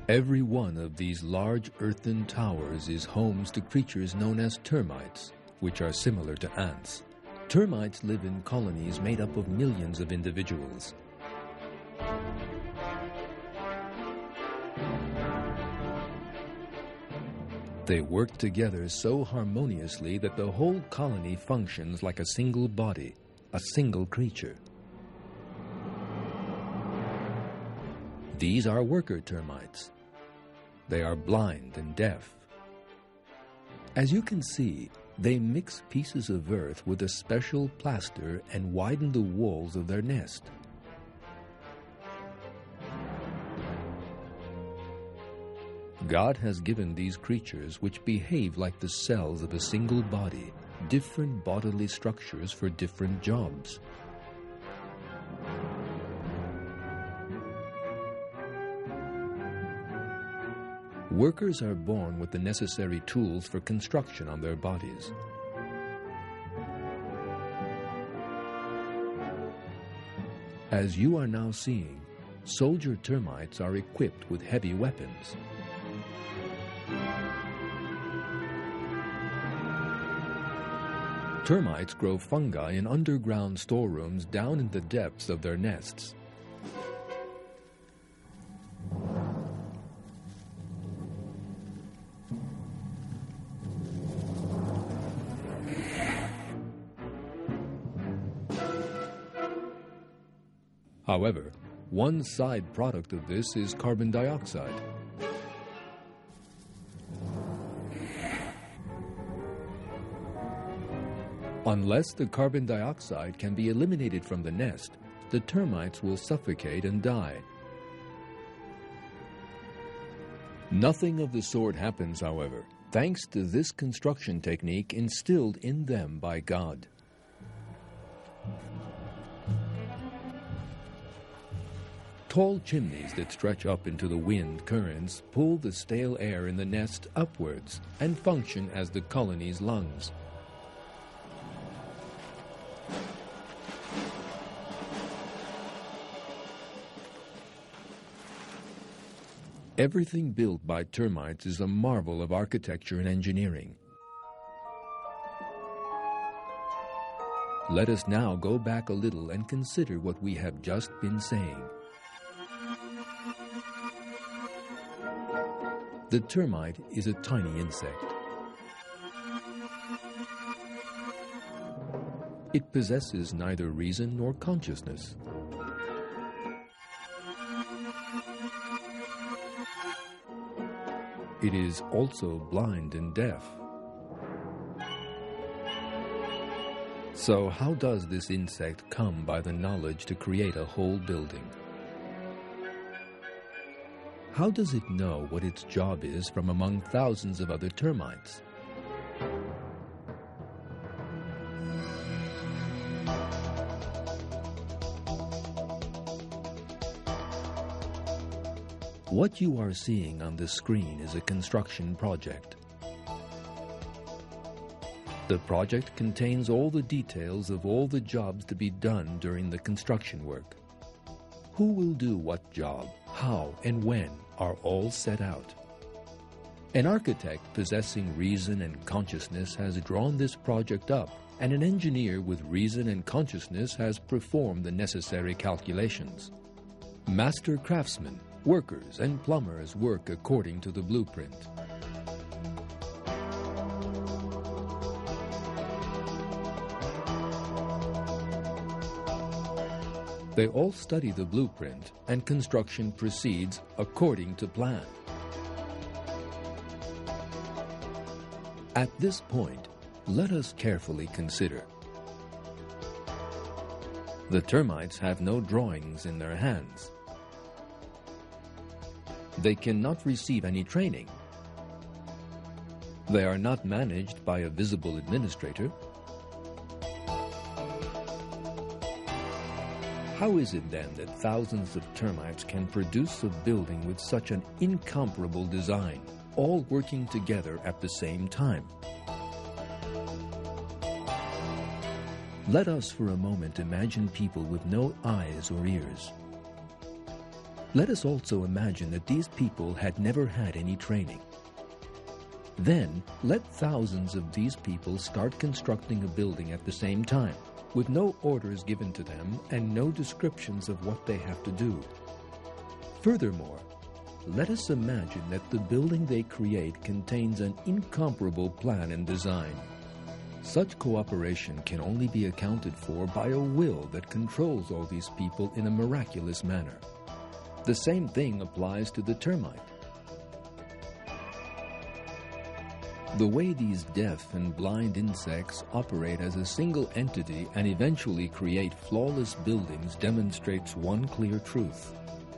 Every one of these large earthen towers is homes to creatures known as termites, which are similar to ants. Termites live in colonies made up of millions of individuals. They work together so harmoniously that the whole colony functions like a single body, a single creature. These are worker termites. They are blind and deaf. As you can see, they mix pieces of earth with a special plaster and widen the walls of their nest. God has given these creatures, which behave like the cells of a single body, different bodily structures for different jobs. Workers are born with the necessary tools for construction on their bodies. As you are now seeing, soldier termites are equipped with heavy weapons. Termites grow fungi in underground storerooms down in the depths of their nests. However, one side product of this is carbon dioxide. Unless the carbon dioxide can be eliminated from the nest, the termites will suffocate and die. Nothing of the sort happens, however, thanks to this construction technique instilled in them by God. Tall chimneys that stretch up into the wind currents pull the stale air in the nest upwards and function as the colony's lungs. Everything built by termites is a marvel of architecture and engineering. Let us now go back a little and consider what we have just been saying. The termite is a tiny insect. It possesses neither reason nor consciousness. It is also blind and deaf. So how does this insect come by the knowledge to create a whole building? How does it know what its job is from among thousands of other termites? What you are seeing on the screen is a construction project. The project contains all the details of all the jobs to be done during the construction work. Who will do what job, how, and when are all set out. An architect possessing reason and consciousness has drawn this project up, and an engineer with reason and consciousness has performed the necessary calculations. Master craftsmen, workers, and plumbers work according to the blueprint. They all study the blueprint, and construction proceeds according to plan. At this point, let us carefully consider. The termites have no drawings in their hands. They cannot receive any training. They are not managed by a visible administrator. How is it then that thousands of termites can produce a building with such an incomparable design, all working together at the same time? Let us for a moment imagine people with no eyes or ears. Let us also imagine that these people had never had any training. Then, let thousands of these people start constructing a building at the same time, with no orders given to them and no descriptions of what they have to do. Furthermore, let us imagine that the building they create contains an incomparable plan and design. Such cooperation can only be accounted for by a will that controls all these people in a miraculous manner. The same thing applies to the termite. The way these deaf and blind insects operate as a single entity and eventually create flawless buildings demonstrates one clear truth.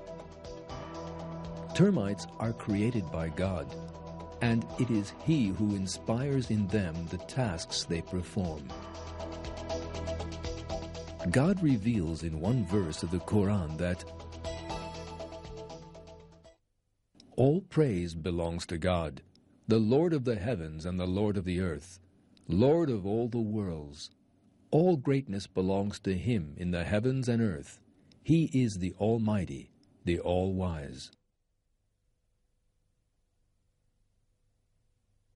Termites are created by God, and it is He who inspires in them the tasks they perform. God reveals in one verse of the Quran that all praise belongs to God, the Lord of the heavens and the Lord of the earth, Lord of all the worlds. All greatness belongs to Him in the heavens and earth. He is the Almighty, the All-Wise.